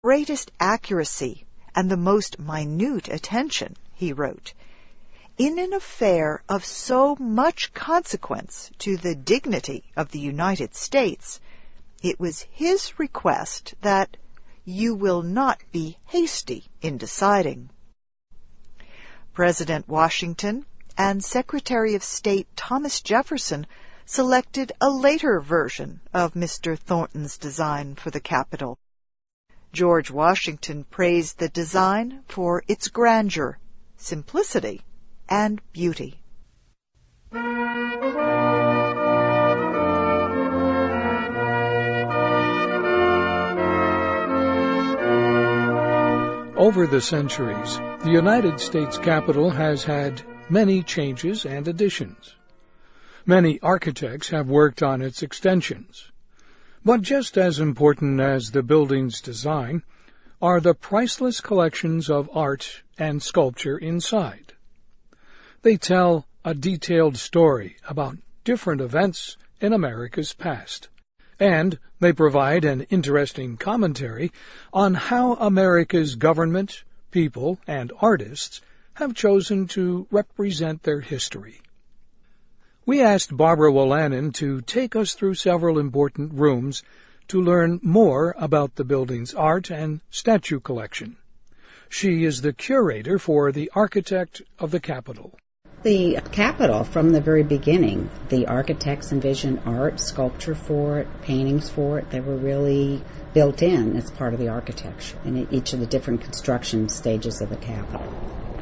greatest accuracy and the most minute attention, he wrote. In an affair of so much consequence to the dignity of the United States, it was his request that you will not be hasty in deciding. President Washington and Secretary of State Thomas Jefferson selected a later version of Mr. Thornton's design for the Capitol. George Washington praised the design for its grandeur, simplicity, and beauty. Over the centuries, the United States Capitol has had many changes and additions. Many architects have worked on its extensions. But just as important as the building's design are the priceless collections of art and sculpture inside. They tell a detailed story about different events in America's past, and they provide an interesting commentary on how America's government, people, and artists have chosen to represent their history. We asked Barbara Wolanin to take us through several important rooms to learn more about the building's art and statue collection. She is the curator for the architect of the Capitol. The Capitol, from the very beginning, the architects envisioned art, sculpture for it, paintings for it. They were really built in as part of the architecture in each of the different construction stages of the Capitol.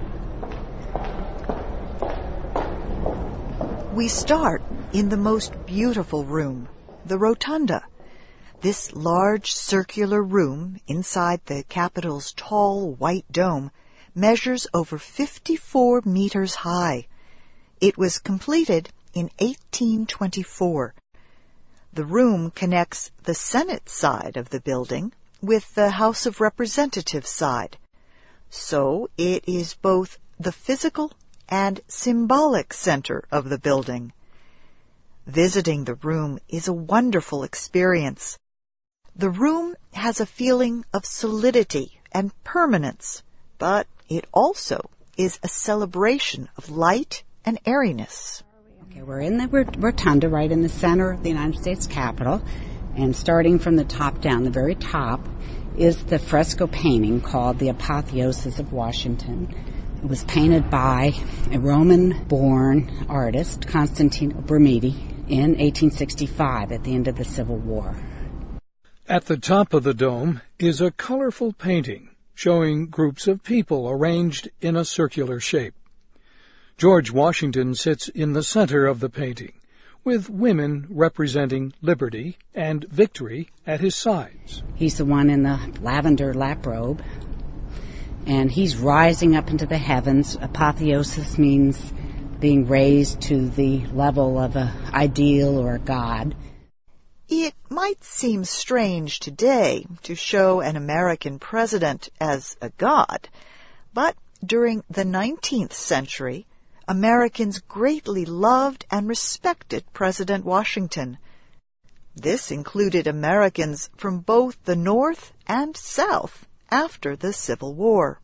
We start in the most beautiful room, the Rotunda. This large circular room inside the Capitol's tall white dome measures over 54 meters high. It was completed in 1824. The room connects the Senate side of the building with the House of Representatives side. So it is both the physical and symbolic center of the building. Visiting the room is a wonderful experience. The room has a feeling of solidity and permanence, but it also is a celebration of light and airiness. Okay, we're in the Rotunda, right in the center of the United States Capitol, and starting from the top down, the very top, is the fresco painting called The Apotheosis of Washington. It was painted by a Roman-born artist, Constantino Brumidi, in 1865 at the end of the Civil War. At the top of the dome is a colorful painting showing groups of people arranged in a circular shape. George Washington sits in the center of the painting, with women representing liberty and victory at his sides. He's the one in the lavender lap robe, and he's rising up into the heavens. Apotheosis means being raised to the level of an ideal or a god. It might seem strange today to show an American president as a god, but during the 19th century, Americans greatly loved and respected President Washington. This included Americans from both the North and South after the Civil War.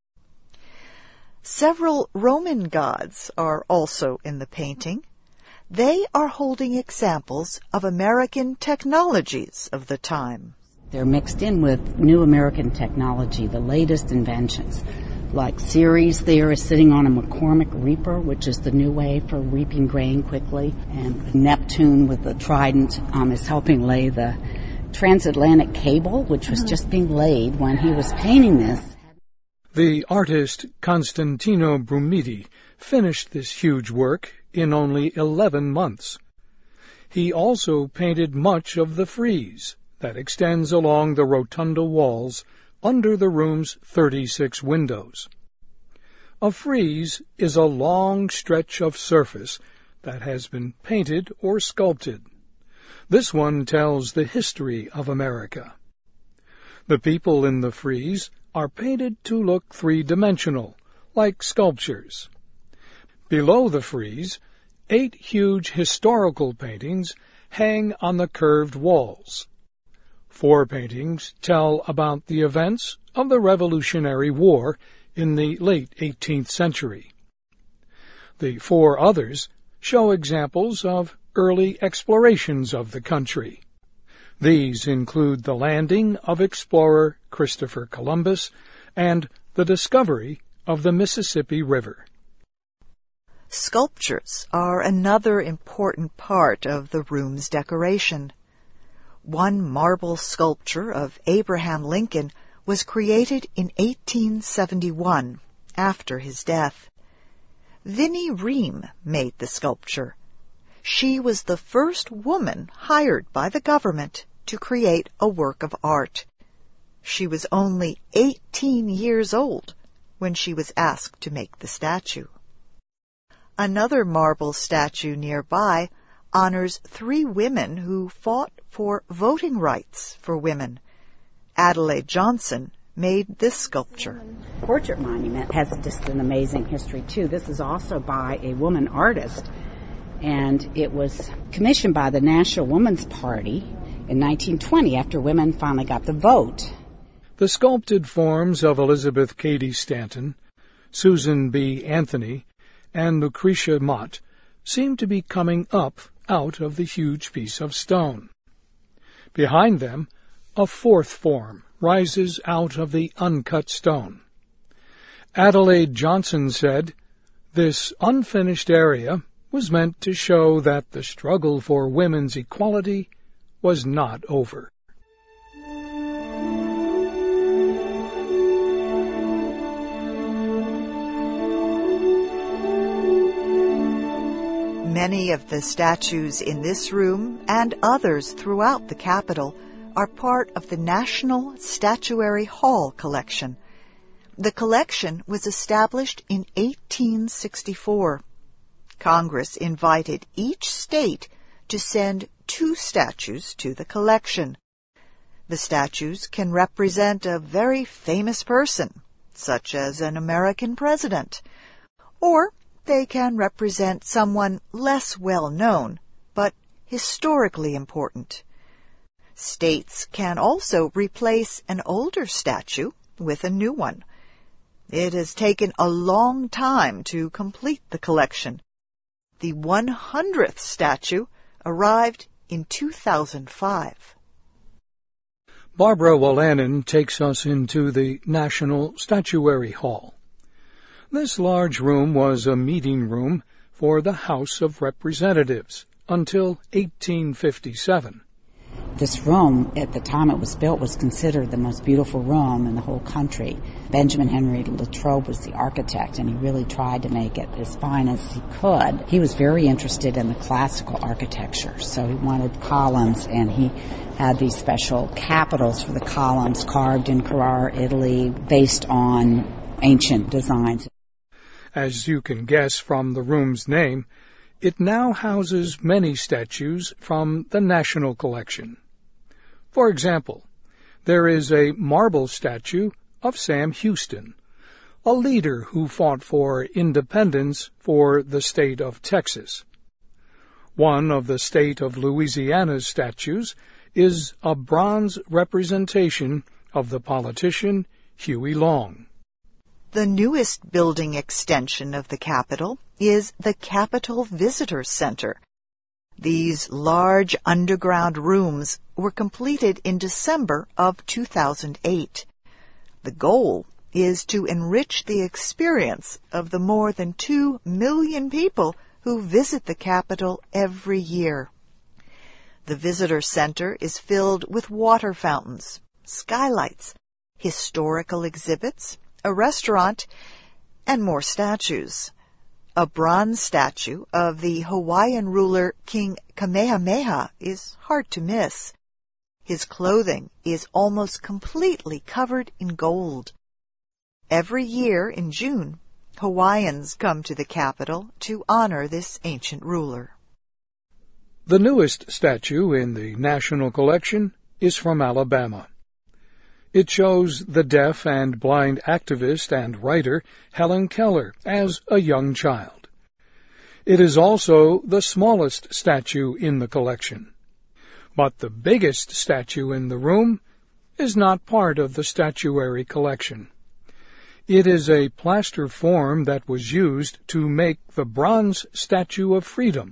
Several Roman gods are also in the painting. They are holding examples of American technologies of the time. They're mixed in with new American technology, the latest inventions. Like Ceres there is sitting on a McCormick reaper, which is the new way for reaping grain quickly. And Neptune with the trident is helping lay the transatlantic cable, which was just being laid when he was painting this. The artist Constantino Brumidi finished this huge work in only 11 months. He also painted much of the frieze that extends along the rotunda walls under the room's 36 windows. A frieze is a long stretch of surface that has been painted or sculpted. This one tells the history of America. The people in the frieze are painted to look three-dimensional, like sculptures. Below the frieze, 8 huge historical paintings hang on the curved walls. 4 paintings tell about the events of the Revolutionary War in the late 18th century. The 4 others show examples of early explorations of the country. These include the landing of explorer Christopher Columbus and the discovery of the Mississippi River. Sculptures are another important part of the room's decoration. One marble sculpture of Abraham Lincoln was created in 1871, after his death. Vinnie Ream made the sculpture. She was the first woman hired by the government to create a work of art. She was only 18 years old when she was asked to make the statue. Another marble statue nearby honors 3 women who fought for voting rights for women. Adelaide Johnson made this sculpture. The portrait monument has just an amazing history, too. This is also by a woman artist, and it was commissioned by the National Woman's Party in 1920 after women finally got the vote. The sculpted forms of Elizabeth Cady Stanton, Susan B. Anthony, and Lucretia Mott seem to be coming up out of the huge piece of stone. Behind them, a 4th form rises out of the uncut stone. Adelaide Johnson said, "This unfinished area was meant to show that the struggle for women's equality was not over." Many of the statues in this room and others throughout the Capitol are part of the National Statuary Hall collection. The collection was established in 1864. Congress invited each state to send 2 statues to the collection. The statues can represent a very famous person, such as an American president, or they can represent someone less well known, but historically important. States can also replace an older statue with a new one. It has taken a long time to complete the collection. The 100th statue arrived in 2005. Barbara Wolanin takes us into the National Statuary Hall. This large room was a meeting room for the House of Representatives until 1857. This room, at the time it was built, was considered the most beautiful room in the whole country. Benjamin Henry Latrobe was the architect, and he really tried to make it as fine as he could. He was very interested in the classical architecture, so he wanted columns, and he had these special capitals for the columns carved in Carrara, Italy, based on ancient designs. As you can guess from the room's name, it now houses many statues from the National Collection. For example, there is a marble statue of Sam Houston, a leader who fought for independence for the state of Texas. One of the state of Louisiana's statues is a bronze representation of the politician Huey Long. The newest building extension of the Capitol is the Capitol Visitor Center. These large underground rooms were completed in December of 2008. The goal is to enrich the experience of the more than 2 million people who visit the Capitol every year. The Visitor Center is filled with water fountains, skylights, historical exhibits, a restaurant, and more statues. A bronze statue of the Hawaiian ruler King Kamehameha is hard to miss. His clothing is almost completely covered in gold. Every year in June, Hawaiians come to the Capitol to honor this ancient ruler. The newest statue in the National Collection is from Alabama. It shows the deaf and blind activist and writer Helen Keller as a young child. It is also the smallest statue in the collection. But the biggest statue in the room is not part of the statuary collection. It is a plaster form that was used to make the bronze Statue of Freedom,